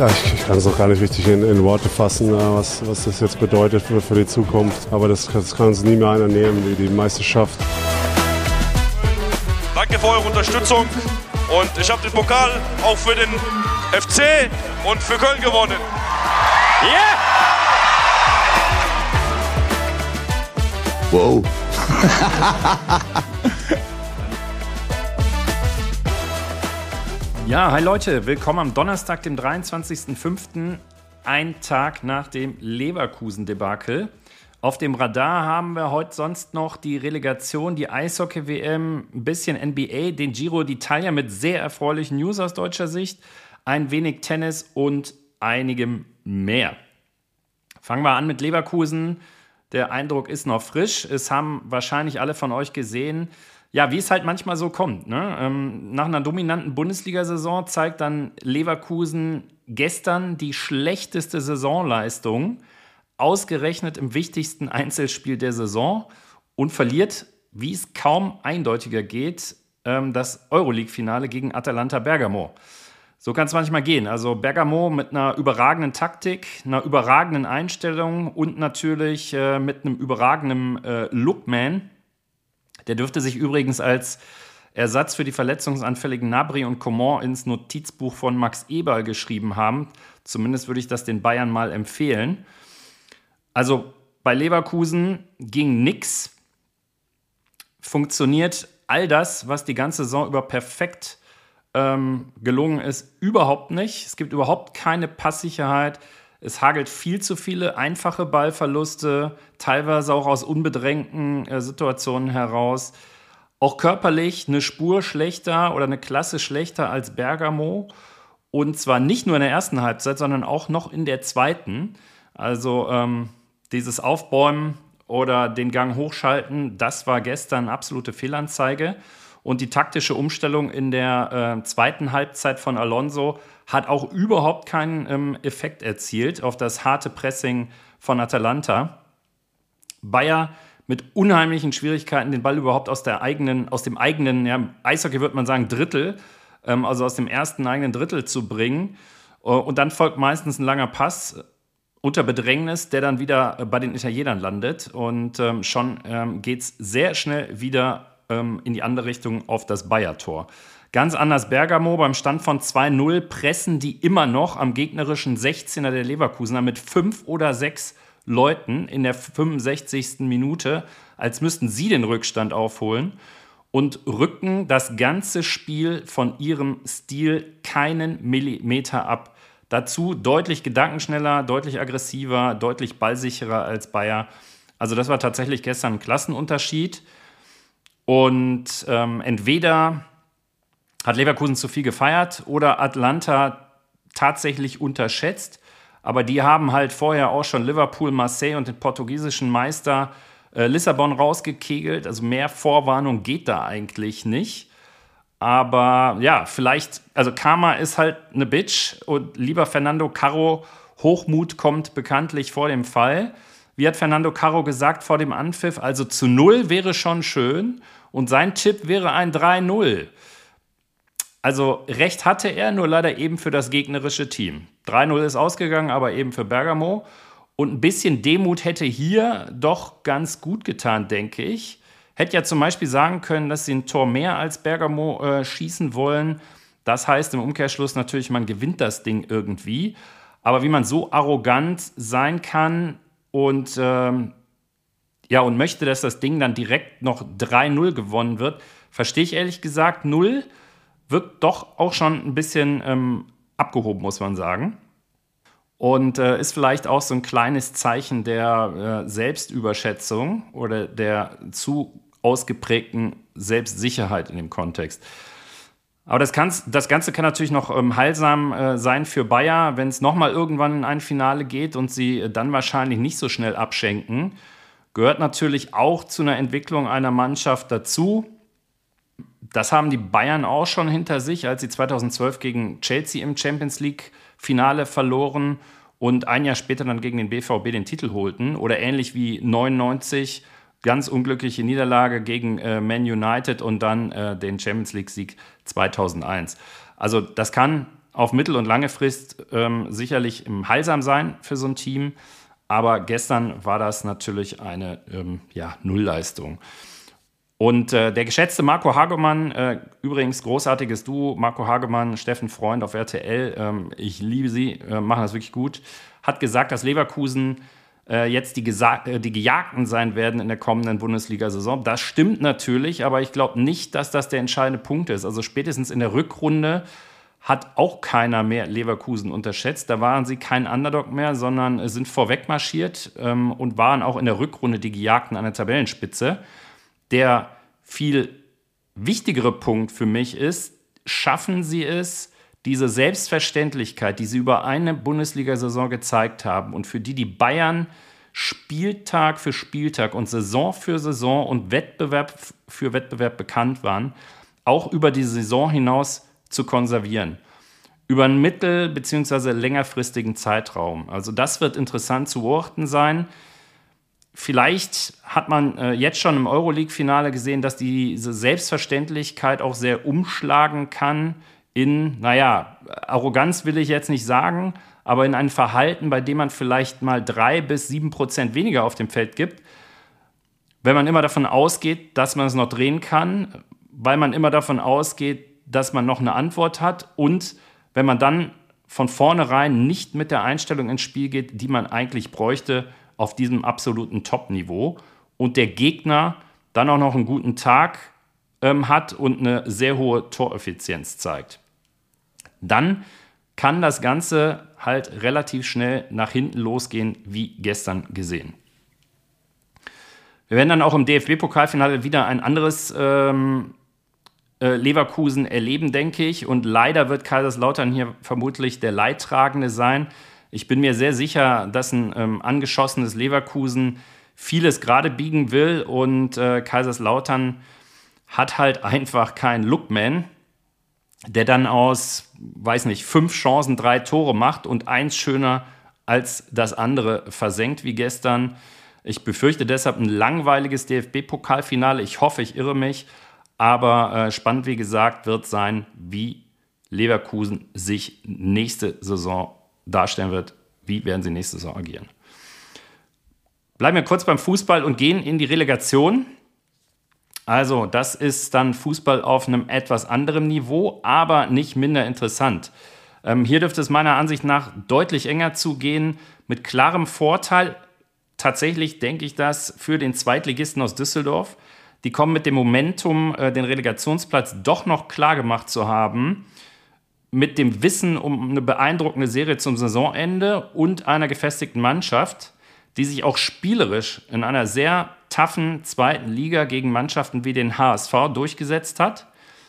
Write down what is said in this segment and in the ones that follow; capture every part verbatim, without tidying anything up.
Ja, ich, ich kann es auch gar nicht richtig in, in Worte fassen, was, was das jetzt bedeutet für, für die Zukunft. Aber das, das kann uns nie mehr einer nehmen, die, die Meisterschaft. Danke für eure Unterstützung und ich habe den Pokal auch für den F C und für Köln gewonnen. Yeah! Wow. Ja, hi Leute, willkommen am Donnerstag, dem dreiundzwanzigsten fünften, ein Tag nach dem Leverkusen-Debakel. Auf dem Radar haben wir heute sonst noch die Relegation, die Eishockey-W M, ein bisschen N B A, den Giro d'Italia mit sehr erfreulichen News aus deutscher Sicht, ein wenig Tennis und einigem mehr. Fangen wir an mit Leverkusen. Der Eindruck ist noch frisch. Es haben wahrscheinlich alle von euch gesehen, ja, wie es halt manchmal so kommt. Ne? Ähm, nach einer dominanten Bundesliga-Saison zeigt dann Leverkusen gestern die schlechteste Saisonleistung, ausgerechnet im wichtigsten Einzelspiel der Saison, und verliert, wie es kaum eindeutiger geht, ähm, das Euroleague-Finale gegen Atalanta Bergamo. So kann es manchmal gehen. Also Bergamo mit einer überragenden Taktik, einer überragenden Einstellung und natürlich äh, mit einem überragenden äh, Lookman. Der dürfte sich übrigens als Ersatz für die verletzungsanfälligen Gnabry und Coman ins Notizbuch von Max Eberl geschrieben haben. Zumindest würde ich das den Bayern mal empfehlen. Also bei Leverkusen ging nix. Funktioniert all das, was die ganze Saison über perfekt ähm, gelungen ist, überhaupt nicht. Es gibt überhaupt keine Passsicherheit. Es hagelt viel zu viele einfache Ballverluste, teilweise auch aus unbedrängten äh, Situationen heraus. Auch körperlich eine Spur schlechter oder eine Klasse schlechter als Bergamo. Und zwar nicht nur in der ersten Halbzeit, sondern auch noch in der zweiten. Also ähm, dieses Aufbäumen oder den Gang hochschalten, das war gestern eine absolute Fehlanzeige. Und die taktische Umstellung in der äh, zweiten Halbzeit von Alonso hat auch überhaupt keinen ähm, Effekt erzielt auf das harte Pressing von Atalanta. Bayer mit unheimlichen Schwierigkeiten, den Ball überhaupt aus der eigenen, aus dem eigenen, ja, Eishockey würde man sagen, Drittel, ähm, also aus dem ersten eigenen Drittel zu bringen. Uh, und dann folgt meistens ein langer Pass unter Bedrängnis, der dann wieder äh, bei den Italienern landet. Und ähm, schon ähm, geht es sehr schnell wieder in die andere Richtung auf das Bayer-Tor. Ganz anders Bergamo, beim Stand von zwei null pressen die immer noch am gegnerischen sechzehner der Leverkusener mit fünf oder sechs Leuten in der fünfundsechzigsten Minute, als müssten sie den Rückstand aufholen, und rücken das ganze Spiel von ihrem Stil keinen Millimeter ab. Dazu deutlich gedankenschneller, deutlich aggressiver, deutlich ballsicherer als Bayer. Also das war tatsächlich gestern ein Klassenunterschied. Und ähm, entweder hat Leverkusen zu viel gefeiert oder Atalanta tatsächlich unterschätzt. Aber die haben halt vorher auch schon Liverpool, Marseille und den portugiesischen Meister äh, Lissabon rausgekegelt. Also mehr Vorwarnung geht da eigentlich nicht. Aber ja, vielleicht, also Karma ist halt eine Bitch. Und lieber Fernando Carro, Hochmut kommt bekanntlich vor dem Fall. Wie hat Fernando Carro gesagt vor dem Anpfiff? Also zu null wäre schon schön und sein Tipp wäre ein drei null. Also recht hatte er, nur leider eben für das gegnerische Team. drei null ist ausgegangen, aber eben für Bergamo. Und ein bisschen Demut hätte hier doch ganz gut getan, denke ich. Hätte ja zum Beispiel sagen können, dass sie ein Tor mehr als Bergamo äh, schießen wollen. Das heißt im Umkehrschluss natürlich, man gewinnt das Ding irgendwie. Aber wie man so arrogant sein kann, Und, ähm, ja, und möchte, dass das Ding dann direkt noch drei null gewonnen wird, verstehe ich ehrlich gesagt. Null wirkt doch auch schon ein bisschen ähm, abgehoben, muss man sagen. Und äh, ist vielleicht auch so ein kleines Zeichen der äh, Selbstüberschätzung oder der zu ausgeprägten Selbstsicherheit in dem Kontext. Aber das, kann's, das Ganze kann natürlich noch ähm, heilsam äh, sein für Bayer, wenn es nochmal irgendwann in ein Finale geht und sie äh, dann wahrscheinlich nicht so schnell abschenken. Gehört natürlich auch zu einer Entwicklung einer Mannschaft dazu. Das haben die Bayern auch schon hinter sich, als sie zweitausendzwölf gegen Chelsea im Champions-League-Finale verloren und ein Jahr später dann gegen den B V B den Titel holten. Oder ähnlich wie neunundneunzig, ganz unglückliche Niederlage gegen äh, Man United und dann äh, den Champions-League-Sieg zweitausendeins. Also das kann auf mittel- und lange Frist ähm, sicherlich im Heilsam sein für so ein Team. Aber gestern war das natürlich eine ähm, ja, Nullleistung. Und äh, der geschätzte Marco Hagemann, äh, übrigens großartiges Duo, Marco Hagemann, Steffen Freund auf R T L, ähm, ich liebe sie, äh, machen das wirklich gut, hat gesagt, dass Leverkusen äh, jetzt die, Gesa- äh, die Gejagten sein werden in der kommenden Bundesliga-Saison. Das stimmt natürlich, aber ich glaube nicht, dass das der entscheidende Punkt ist. Also spätestens in der Rückrunde hat auch keiner mehr Leverkusen unterschätzt. Da waren sie kein Underdog mehr, sondern sind vorweg marschiert ähm, und waren auch in der Rückrunde die Gejagten an der Tabellenspitze. Der viel wichtigere Punkt für mich ist, schaffen sie es, diese Selbstverständlichkeit, die sie über eine Bundesliga-Saison gezeigt haben und für die die Bayern Spieltag für Spieltag und Saison für Saison und Wettbewerb für Wettbewerb bekannt waren, auch über die Saison hinaus zu konservieren. Über einen mittel- bzw. längerfristigen Zeitraum. Also das wird interessant zu beobachten sein. Vielleicht hat man äh, jetzt schon im Euroleague-Finale gesehen, dass diese Selbstverständlichkeit auch sehr umschlagen kann in, naja, Arroganz will ich jetzt nicht sagen, aber in ein Verhalten, bei dem man vielleicht mal drei bis sieben Prozent weniger auf dem Feld gibt, wenn man immer davon ausgeht, dass man es noch drehen kann, weil man immer davon ausgeht, dass man noch eine Antwort hat und wenn man dann von vornherein nicht mit der Einstellung ins Spiel geht, die man eigentlich bräuchte, auf diesem absoluten Top-Niveau und der Gegner dann auch noch einen guten Tag ähm, hat und eine sehr hohe Toreffizienz zeigt. Dann kann das Ganze halt relativ schnell nach hinten losgehen, wie gestern gesehen. Wir werden dann auch im D F B-Pokalfinale wieder ein anderes ähm, äh, Leverkusen erleben, denke ich. Und leider wird Kaiserslautern hier vermutlich der Leidtragende sein. Ich bin mir sehr sicher, dass ein ähm, angeschossenes Leverkusen vieles gerade biegen will und äh, Kaiserslautern hat halt einfach keinen Lookman, der dann aus, weiß nicht, fünf Chancen drei Tore macht und eins schöner als das andere versenkt wie gestern. Ich befürchte deshalb ein langweiliges D F B-Pokalfinale. Ich hoffe, ich irre mich, aber äh, spannend, wie gesagt, wird sein, wie Leverkusen sich nächste Saison darstellen wird, wie werden sie nächste Saison agieren. Bleiben wir kurz beim Fußball und gehen in die Relegation. Also, das ist dann Fußball auf einem etwas anderen Niveau, aber nicht minder interessant. Ähm, hier dürfte es meiner Ansicht nach deutlich enger zugehen, mit klarem Vorteil. Tatsächlich denke ich das für den Zweitligisten aus Düsseldorf. Die kommen mit dem Momentum, äh, den Relegationsplatz doch noch klar gemacht zu haben, mit dem Wissen um eine beeindruckende Serie zum Saisonende und einer gefestigten Mannschaft, die sich auch spielerisch in einer sehr toughen zweiten Liga gegen Mannschaften wie den H S V durchgesetzt hat.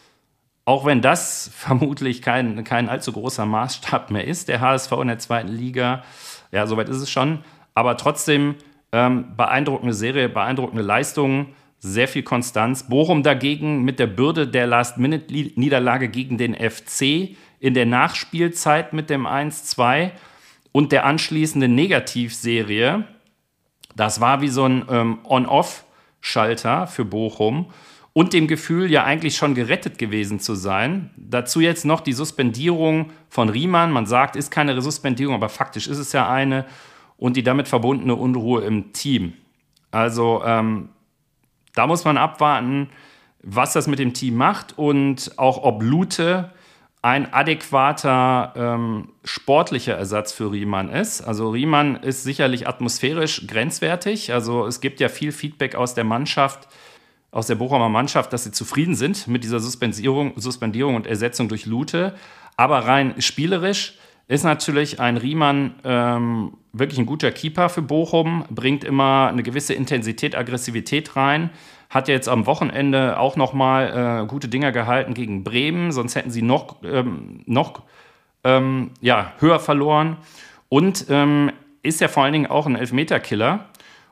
Auch wenn das vermutlich kein, kein allzu großer Maßstab mehr ist, der H S V in der zweiten Liga. Ja, soweit ist es schon. Aber trotzdem ähm, beeindruckende Serie, beeindruckende Leistungen, sehr viel Konstanz. Bochum dagegen mit der Bürde der Last-Minute-Niederlage gegen den F C in der Nachspielzeit mit dem eins zwei und der anschließenden Negativserie. Das war wie so ein ähm, On-Off-Schalter für Bochum und dem Gefühl, ja eigentlich schon gerettet gewesen zu sein. Dazu jetzt noch die Suspendierung von Riemann. Man sagt, ist keine Suspendierung, aber faktisch ist es ja eine. Und die damit verbundene Unruhe im Team. Also ähm, da muss man abwarten, was das mit dem Team macht und auch ob Lute ein adäquater ähm, sportlicher Ersatz für Riemann ist. Also Riemann ist sicherlich atmosphärisch grenzwertig. Also es gibt ja viel Feedback aus der Mannschaft, aus der Bochumer Mannschaft, dass sie zufrieden sind mit dieser Suspendierung, Suspendierung und Ersetzung durch Lute. Aber rein spielerisch ist natürlich ein Riemann ähm, wirklich ein guter Keeper für Bochum, bringt immer eine gewisse Intensität, Aggressivität rein. Hat jetzt am Wochenende auch nochmal äh, gute Dinger gehalten gegen Bremen, sonst hätten sie noch, ähm, noch ähm, ja, höher verloren. Und ähm, ist ja vor allen Dingen auch ein Elfmeterkiller.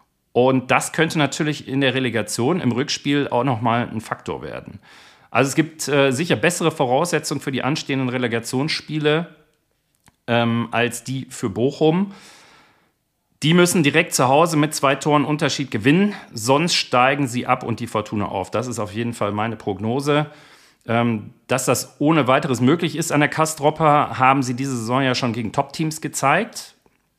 Und das könnte natürlich in der Relegation im Rückspiel auch nochmal ein Faktor werden. Also es gibt äh, sicher bessere Voraussetzungen für die anstehenden Relegationsspiele ähm, als die für Bochum. Die müssen direkt zu Hause mit zwei Toren Unterschied gewinnen, sonst steigen sie ab und die Fortuna auf. Das ist auf jeden Fall meine Prognose. Ähm, dass das ohne weiteres möglich ist an der Kastropper, haben sie diese Saison ja schon gegen Top-Teams gezeigt.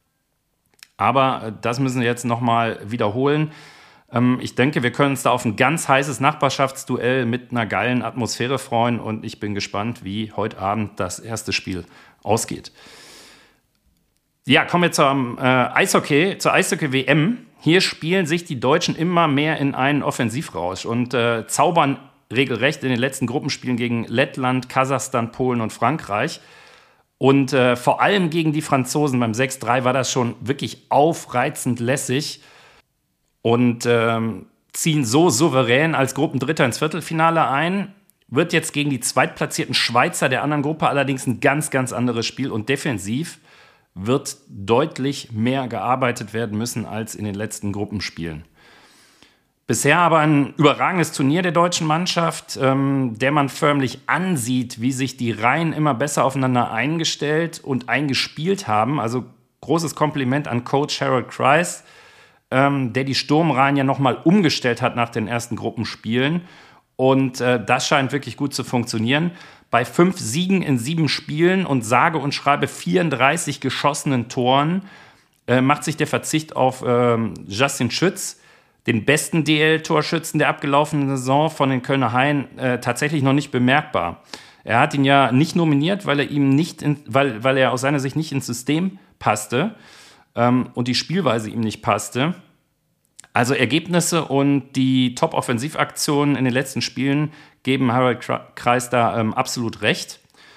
Aber äh, das müssen wir jetzt nochmal wiederholen. Ähm, ich denke, wir können uns da auf ein ganz heißes Nachbarschaftsduell mit einer geilen Atmosphäre freuen. Und ich bin gespannt, wie heute Abend das erste Spiel ausgeht. Ja, kommen wir zum äh, Eishockey, zur Eishockey-W M. Hier spielen sich die Deutschen immer mehr in einen Offensivrausch und äh, zaubern regelrecht in den letzten Gruppenspielen gegen Lettland, Kasachstan, Polen und Frankreich. Und äh, vor allem gegen die Franzosen beim sechs drei war das schon wirklich aufreizend lässig und ähm, ziehen so souverän als Gruppendritter ins Viertelfinale ein. Wird jetzt gegen die zweitplatzierten Schweizer der anderen Gruppe allerdings ein ganz, ganz anderes Spiel und defensiv wird deutlich mehr gearbeitet werden müssen als in den letzten Gruppenspielen. Bisher aber ein überragendes Turnier der deutschen Mannschaft, ähm, der man förmlich ansieht, wie sich die Reihen immer besser aufeinander eingestellt und eingespielt haben. Also großes Kompliment an Coach Harold Kreis, ähm, der die Sturmreihen ja nochmal umgestellt hat nach den ersten Gruppenspielen. Und äh, das scheint wirklich gut zu funktionieren. Bei fünf Siegen in sieben Spielen und sage und schreibe vierunddreißig geschossenen Toren äh, macht sich der Verzicht auf äh, Justin Schütz, den besten D L-Torschützen der abgelaufenen Saison von den Kölner Haien, äh, tatsächlich noch nicht bemerkbar. Er hat ihn ja nicht nominiert, weil er ihm nicht, in, weil, weil er aus seiner Sicht nicht ins System passte ähm, und die Spielweise ihm nicht passte. Also Ergebnisse und die Top-Offensivaktionen in den letzten Spielen geben Harold Kreis da ähm, absolut recht.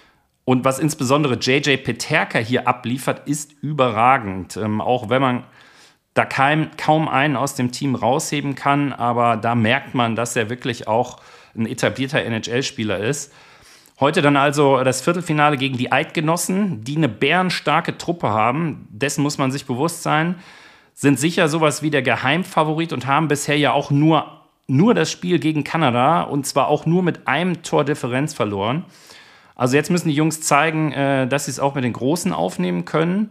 Und was insbesondere J J Peterka hier abliefert, ist überragend. Ähm, auch wenn man da kein, kaum einen aus dem Team rausheben kann, aber da merkt man, dass er wirklich auch ein etablierter N H L-Spieler ist. Heute dann also das Viertelfinale gegen die Eidgenossen, die eine bärenstarke Truppe haben. Dessen muss man sich bewusst sein. Sind sicher sowas wie der Geheimfavorit und haben bisher ja auch nur, nur das Spiel gegen Kanada und zwar auch nur mit einem Tor Differenz verloren. Also jetzt müssen die Jungs zeigen, äh, dass sie es auch mit den Großen aufnehmen können.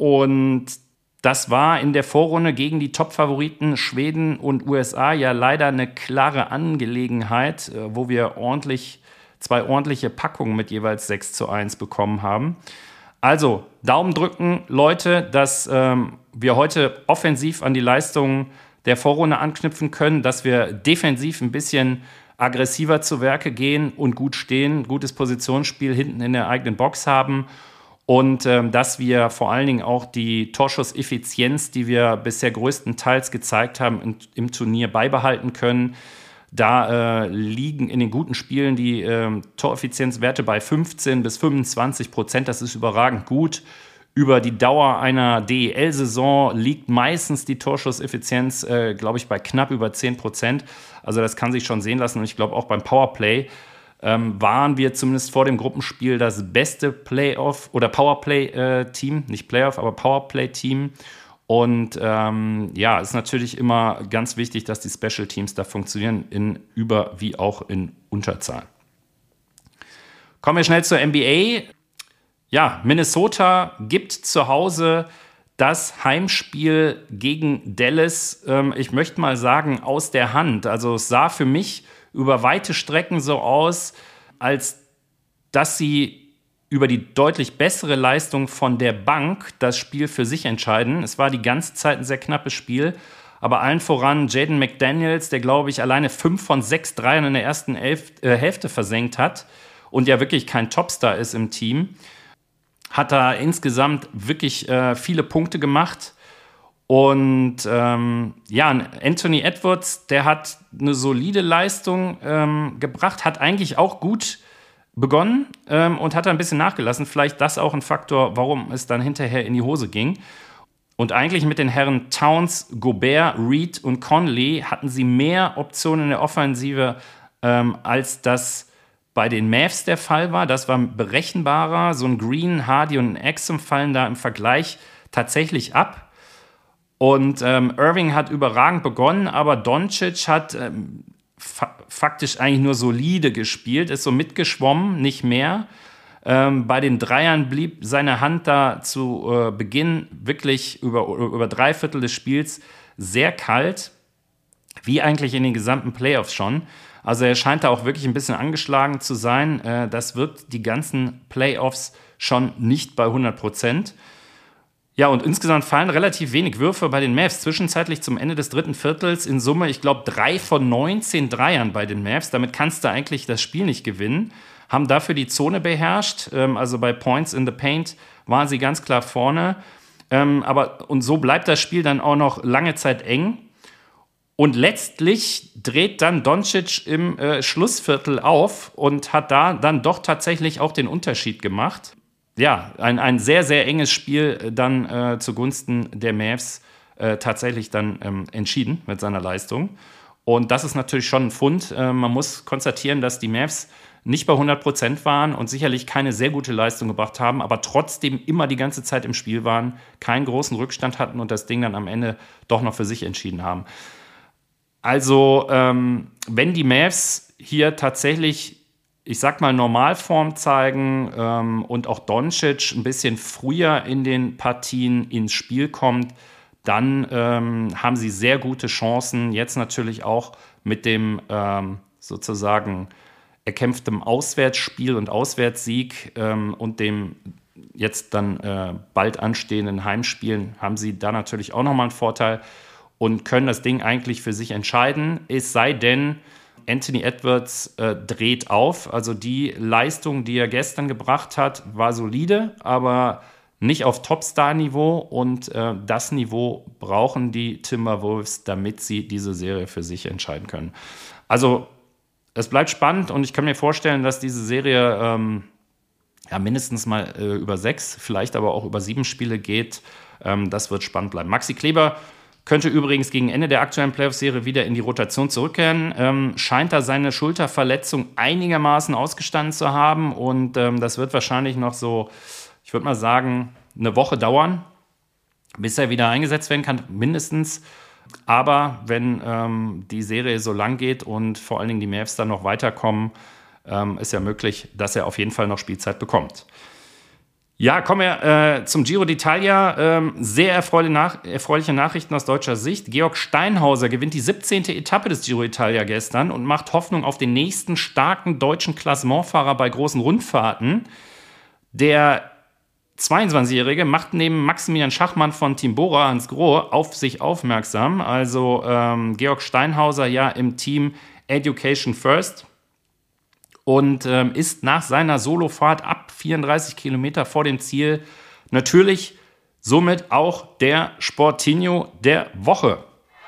Und das war in der Vorrunde gegen die Top-Favoriten Schweden und U S A ja leider eine klare Angelegenheit, äh, wo wir ordentlich, zwei ordentliche Packungen mit jeweils sechs zu eins bekommen haben. Also, Daumen drücken, Leute, dass ähm, wir heute offensiv an die Leistungen der Vorrunde anknüpfen können, dass wir defensiv ein bisschen aggressiver zu Werke gehen und gut stehen, gutes Positionsspiel hinten in der eigenen Box haben und ähm, dass wir vor allen Dingen auch die Torschusseffizienz, die wir bisher größtenteils gezeigt haben, in, im Turnier beibehalten können. Da äh, liegen in den guten Spielen die äh, Toreffizienzwerte bei fünfzehn bis fünfundzwanzig Prozent. Das ist überragend gut. Über die Dauer einer D E L-Saison liegt meistens die Torschusseffizienz, äh, glaube ich, bei knapp über zehn Prozent. Also das kann sich schon sehen lassen. Und ich glaube, auch beim Powerplay ähm, waren wir zumindest vor dem Gruppenspiel das beste Playoff- oder Powerplay-Team. Nicht Playoff, aber Powerplay-Team. Und ähm, ja, ist natürlich immer ganz wichtig, dass die Special Teams da funktionieren, in Über- wie auch in Unterzahl. Kommen wir schnell zur N B A. Ja, Minnesota gibt zu Hause das Heimspiel gegen Dallas, ähm, ich möchte mal sagen, aus der Hand. Also es sah für mich über weite Strecken so aus, als dass sie über die deutlich bessere Leistung von der Bank das Spiel für sich entscheiden. Es war die ganze Zeit ein sehr knappes Spiel, aber allen voran Jaden McDaniels, der, glaube ich, alleine fünf von sechs Dreiern in der ersten Elf, äh, Hälfte versenkt hat und ja wirklich kein Topstar ist im Team, hat da insgesamt wirklich äh, viele Punkte gemacht. Und ähm, ja, Anthony Edwards, der hat eine solide Leistung ähm, gebracht, hat eigentlich auch gut begonnen ähm, und hat ein bisschen nachgelassen. Vielleicht das auch ein Faktor, warum es dann hinterher in die Hose ging. Und eigentlich mit den Herren Towns, Gobert, Reed und Conley hatten sie mehr Optionen in der Offensive, ähm, als das bei den Mavs der Fall war. Das war berechenbarer. So ein Green, Hardy und ein Exum fallen da im Vergleich tatsächlich ab. Und ähm, Irving hat überragend begonnen, aber Doncic hat ähm, fa- faktisch eigentlich nur solide gespielt, ist so mitgeschwommen, nicht mehr. Ähm, bei den Dreiern blieb seine Hand da zu äh, Beginn wirklich über, über drei Viertel des Spiels sehr kalt, wie eigentlich in den gesamten Playoffs schon. Also er scheint da auch wirklich ein bisschen angeschlagen zu sein. Äh, das wird die ganzen Playoffs schon nicht bei hundert Prozent. Ja, und insgesamt fallen relativ wenig Würfe bei den Mavs. Zwischenzeitlich zum Ende des dritten Viertels in Summe, ich glaube, drei von neunzehn Dreiern bei den Mavs. Damit kannst du eigentlich das Spiel nicht gewinnen. Haben dafür die Zone beherrscht. Ähm, also bei Points in the Paint waren sie ganz klar vorne. Ähm, aber, und so bleibt das Spiel dann auch noch lange Zeit eng. Und letztlich dreht dann Doncic im äh, Schlussviertel auf und hat da dann doch tatsächlich auch den Unterschied gemacht. Ja, ein, ein sehr, sehr enges Spiel dann äh, zugunsten der Mavs äh, tatsächlich dann ähm, entschieden mit seiner Leistung. Und das ist natürlich schon ein Fund. Äh, man muss konstatieren, dass die Mavs nicht bei hundert Prozent waren und sicherlich keine sehr gute Leistung gebracht haben, aber trotzdem immer die ganze Zeit im Spiel waren, keinen großen Rückstand hatten und das Ding dann am Ende doch noch für sich entschieden haben. Also, ähm, wenn die Mavs hier tatsächlich, ich sag mal, Normalform zeigen ähm, und auch Doncic ein bisschen früher in den Partien ins Spiel kommt, dann ähm, haben sie sehr gute Chancen, jetzt natürlich auch mit dem ähm, sozusagen erkämpftem Auswärtsspiel und Auswärtssieg ähm, und dem jetzt dann äh, bald anstehenden Heimspielen haben sie da natürlich auch nochmal einen Vorteil und können das Ding eigentlich für sich entscheiden, es sei denn, Anthony Edwards äh, dreht auf. Also die Leistung, die er gestern gebracht hat, war solide, aber nicht auf Topstar-Niveau. Und äh, das Niveau brauchen die Timberwolves, damit sie diese Serie für sich entscheiden können. Also es bleibt spannend und ich kann mir vorstellen, dass diese Serie ähm, ja, mindestens mal äh, über sechs, vielleicht aber auch über sieben Spiele geht. Ähm, das wird spannend bleiben. Maxi Kleber könnte übrigens gegen Ende der aktuellen Playoff-Serie wieder in die Rotation zurückkehren. Ähm, scheint da seine Schulterverletzung einigermaßen ausgestanden zu haben. Und ähm, das wird wahrscheinlich noch so, ich würde mal sagen, eine Woche dauern, bis er wieder eingesetzt werden kann, mindestens. Aber wenn ähm, die Serie so lang geht und vor allen Dingen die Mavs dann noch weiterkommen, ähm, ist ja möglich, dass er auf jeden Fall noch Spielzeit bekommt. Ja, kommen wir äh, zum Giro d'Italia. Ähm, sehr erfreuliche, Nach- erfreuliche Nachrichten aus deutscher Sicht. Georg Steinhauser gewinnt die siebzehnte Etappe des Giro d'Italia gestern und macht Hoffnung auf den nächsten starken deutschen Klassementfahrer bei großen Rundfahrten. Der zweiundzwanzigjährige macht neben Maximilian Schachmann von Team Bora Hans Grohe auf sich aufmerksam. Also ähm, Georg Steinhauser ja im Team Education First. Und ähm, ist nach seiner Solofahrt ab vierunddreißig Kilometer vor dem Ziel natürlich somit auch der Sportinho der Woche.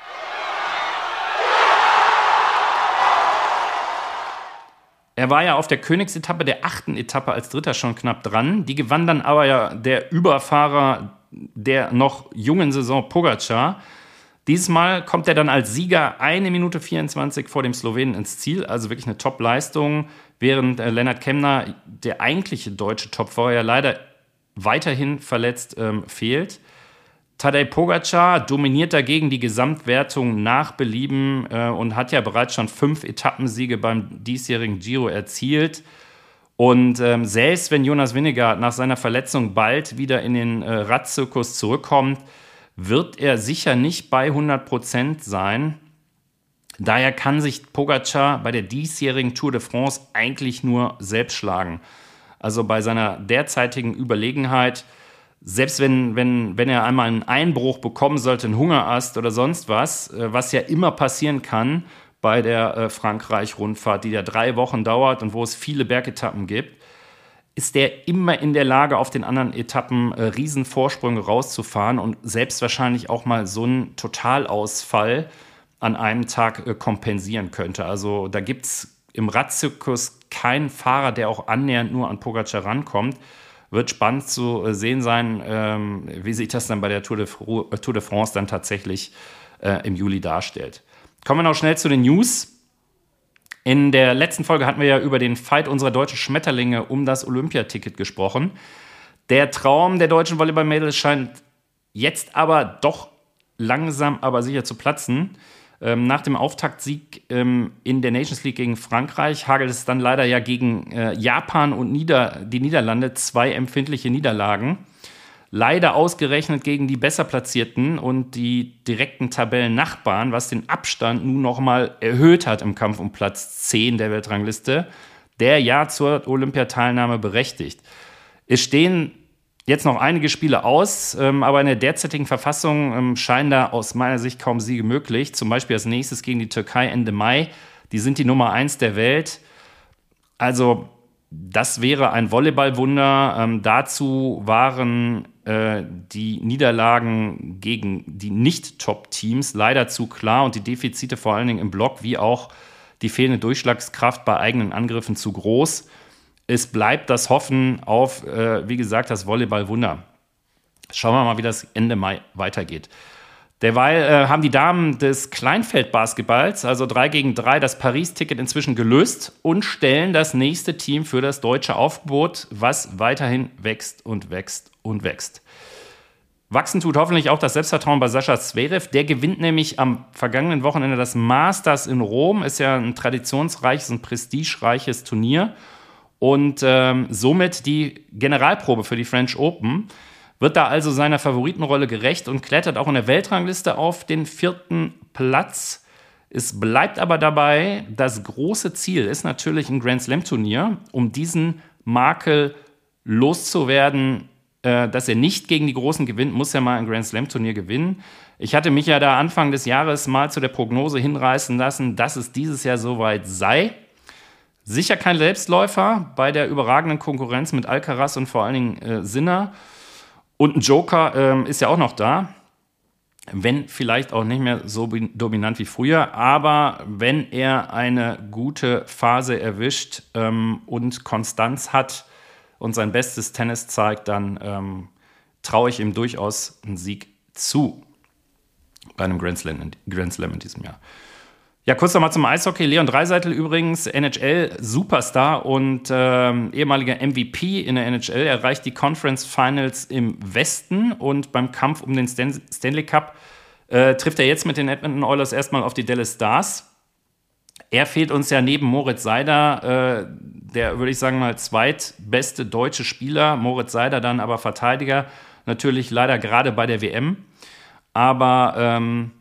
Er war ja auf der Königsetappe, der achten Etappe als Dritter schon knapp dran. Die gewann dann aber ja der Überfahrer der noch jungen Saison Pogačar. Dieses Mal kommt er dann als Sieger eine Minute vierundzwanzig vor dem Slowenen ins Ziel, also wirklich eine Top-Leistung, während äh, Lennart Kemna, der eigentliche deutsche Topfahrer, ja leider weiterhin verletzt ähm, fehlt. Tadej Pogačar dominiert dagegen die Gesamtwertung nach Belieben äh, und hat ja bereits schon fünf Etappensiege beim diesjährigen Giro erzielt. Und ähm, selbst wenn Jonas Vingegaard nach seiner Verletzung bald wieder in den äh, Radzirkus zurückkommt, wird er sicher nicht bei hundert Prozent sein. Daher kann sich Pogačar bei der diesjährigen Tour de France eigentlich nur selbst schlagen. Also bei seiner derzeitigen Überlegenheit, selbst wenn, wenn, wenn er einmal einen Einbruch bekommen sollte, einen Hungerast oder sonst was, was ja immer passieren kann bei der äh, Frankreich-Rundfahrt, die ja drei Wochen dauert und wo es viele Bergetappen gibt, ist der immer in der Lage, auf den anderen Etappen äh, Riesenvorsprünge rauszufahren und selbst wahrscheinlich auch mal so einen Totalausfall an einem Tag äh, kompensieren könnte. Also da gibt es im Radzirkus keinen Fahrer, der auch annähernd nur an Pogačar rankommt. Wird spannend zu äh, sehen sein, ähm, wie sich das dann bei der Tour de, Fru- äh, Tour de France dann tatsächlich äh, im Juli darstellt. Kommen wir noch schnell zu den News. In der letzten Folge hatten wir ja über den Fight unserer deutschen Schmetterlinge um das Olympiaticket gesprochen. Der Traum der deutschen Volleyball-Mädels scheint jetzt aber doch langsam, aber sicher zu platzen. Ähm, nach dem Auftaktsieg ähm, in der Nations League gegen Frankreich hagelt es dann leider ja gegen äh, Japan und Nieder- die Niederlande zwei empfindliche Niederlagen. leider ausgerechnet gegen die besser platzierten und die direkten Tabellennachbarn, was den Abstand nun nochmal erhöht hat im Kampf um Platz zehn der Weltrangliste, der ja zur Olympiateilnahme berechtigt. Es stehen jetzt noch einige Spiele aus, ähm, aber in der derzeitigen Verfassung ähm, scheinen da aus meiner Sicht kaum Siege möglich. Zum Beispiel als nächstes gegen die Türkei Ende Mai. Die sind die Nummer eins der Welt. Also das wäre ein Volleyballwunder. Ähm, dazu waren äh, die Niederlagen gegen die Nicht-Top-Teams leider zu klar und die Defizite vor allen Dingen im Block wie auch die fehlende Durchschlagskraft bei eigenen Angriffen zu groß. Es bleibt das Hoffen auf, äh, wie gesagt, das Volleyballwunder. Schauen wir mal, wie das Ende Mai weitergeht. Derweil äh, haben die Damen des Kleinfeldbasketballs, also drei gegen drei, das Paris-Ticket inzwischen gelöst und stellen das nächste Team für das deutsche Aufgebot, was weiterhin wächst und wächst und wächst. Wachsen tut hoffentlich auch das Selbstvertrauen bei Sascha Zverev. Der gewinnt nämlich am vergangenen Wochenende das Masters in Rom. Ist ja ein traditionsreiches und prestigereiches Turnier. Und ähm, somit die Generalprobe für die French Open. Wird da also seiner Favoritenrolle gerecht und klettert auch in der Weltrangliste auf den vierten Platz. Es bleibt aber dabei, das große Ziel ist natürlich ein Grand-Slam-Turnier, um diesen Makel loszuwerden, äh, dass er nicht gegen die Großen gewinnt, muss er mal ein Grand-Slam-Turnier gewinnen. Ich hatte mich ja da Anfang des Jahres mal zu der Prognose hinreißen lassen, dass es dieses Jahr soweit sei. Sicher kein Selbstläufer bei der überragenden Konkurrenz mit Alcaraz und vor allen Dingen äh, Sinner. Und ein Joker ähm, ist ja auch noch da, wenn vielleicht auch nicht mehr so dominant wie früher, aber wenn er eine gute Phase erwischt ähm, und Konstanz hat und sein bestes Tennis zeigt, dann ähm, traue ich ihm durchaus einen Sieg zu bei einem Grand Slam, Grand Slam in diesem Jahr. Ja, kurz nochmal zum Eishockey. Leon Draisaitl übrigens, N H L-Superstar und ähm, ehemaliger M V P in der N H L, erreicht die Conference Finals im Westen und beim Kampf um den Stan- Stanley Cup äh, trifft er jetzt mit den Edmonton Oilers erstmal auf die Dallas Stars. Er fehlt uns ja neben Moritz Seider, äh, der, würde ich sagen mal, zweitbeste deutsche Spieler. Moritz Seider dann aber Verteidiger, natürlich leider gerade bei der W M. Aber ähm,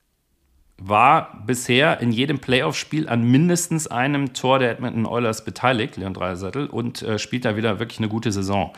war bisher in jedem Playoff-Spiel an mindestens einem Tor der Edmonton Oilers beteiligt, Leon Draisaitl, und äh, spielt da wieder wirklich eine gute Saison.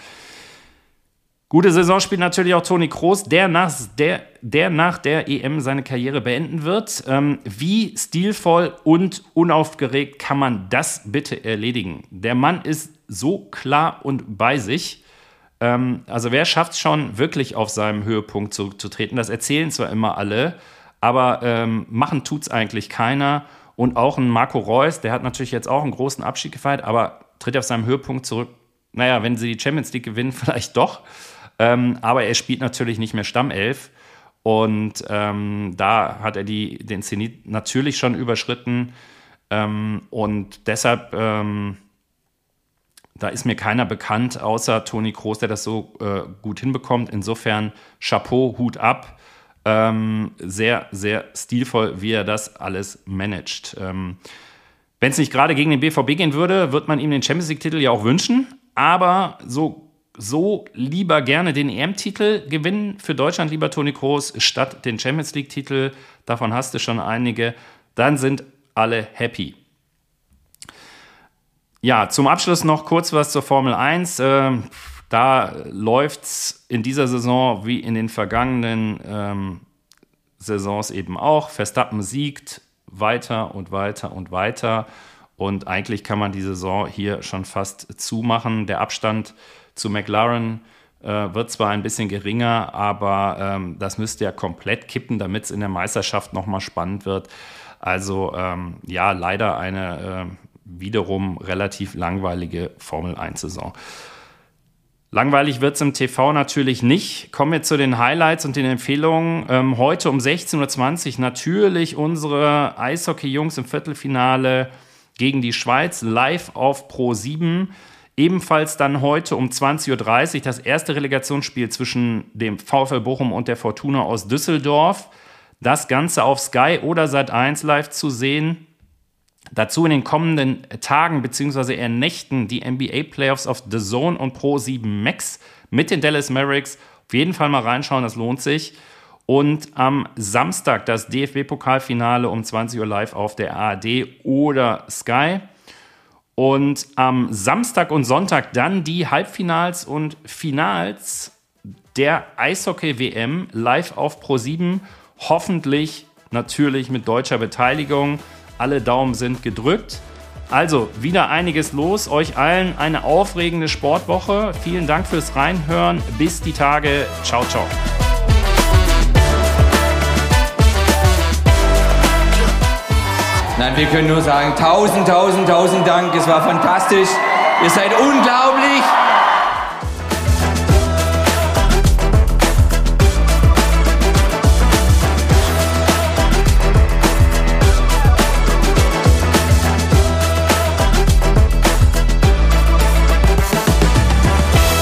Gute Saison spielt natürlich auch Toni Kroos, der nach der, der nach der E M seine Karriere beenden wird. Ähm, wie stilvoll und unaufgeregt kann man das bitte erledigen? Der Mann ist so klar und bei sich. Ähm, also wer schafft es schon, wirklich auf seinem Höhepunkt zurückzutreten? Das erzählen zwar immer alle, aber ähm, machen tut's eigentlich keiner. Und auch ein Marco Reus, der hat natürlich jetzt auch einen großen Abschied gefeiert, aber tritt auf seinem Höhepunkt zurück. Naja, wenn sie die Champions League gewinnen, vielleicht doch. Ähm, aber er spielt natürlich nicht mehr Stammelf. Und ähm, da hat er die, den Zenit natürlich schon überschritten. Ähm, und deshalb, ähm, da ist mir keiner bekannt, außer Toni Kroos, der das so äh, gut hinbekommt. Insofern Chapeau, Hut ab. Ähm, sehr, sehr stilvoll, wie er das alles managt. Ähm, Wenn es nicht gerade gegen den B V B gehen würde, wird man ihm den Champions League-Titel ja auch wünschen. Aber so, so lieber gerne den E M-Titel gewinnen für Deutschland, lieber Toni Kroos, statt den Champions League-Titel. Davon hast du schon einige. Dann sind alle happy. Ja, zum Abschluss noch kurz was zur Formel eins. Ähm, Da läuft es in dieser Saison wie in den vergangenen ähm, Saisons eben auch. Verstappen siegt weiter und weiter und weiter. Und eigentlich kann man die Saison hier schon fast zumachen. Der Abstand zu McLaren äh, wird zwar ein bisschen geringer, aber ähm, das müsste ja komplett kippen, damit es in der Meisterschaft nochmal spannend wird. Also ähm, ja, leider eine äh, wiederum relativ langweilige Formel eins Saison. Langweilig wird es im T V natürlich nicht. Kommen wir zu den Highlights und den Empfehlungen. Ähm, heute um sechzehn Uhr zwanzig natürlich unsere Eishockey-Jungs im Viertelfinale gegen die Schweiz live auf Pro sieben. Ebenfalls dann heute um zwanzig Uhr dreißig das erste Relegationsspiel zwischen dem VfL Bochum und der Fortuna aus Düsseldorf. Das Ganze auf Sky oder Sat eins live zu sehen. Dazu in den kommenden Tagen bzw. eher Nächten die N B A-Playoffs auf The Zone und Pro sieben Max mit den Dallas Mavericks Auf jeden Fall mal reinschauen, das lohnt sich. Und am Samstag das D F B-Pokalfinale um zwanzig Uhr live auf der A R D oder Sky. Und am Samstag und Sonntag dann die Halbfinals und Finals der Eishockey-W M live auf ProSieben. Hoffentlich natürlich mit deutscher Beteiligung. Alle Daumen sind gedrückt. Also wieder einiges los. Euch allen eine aufregende Sportwoche. Vielen Dank fürs Reinhören. Bis die Tage. Ciao, ciao. Nein, wir können nur sagen, tausend, tausend, tausend Dank. Es war fantastisch. Ihr seid unglaublich.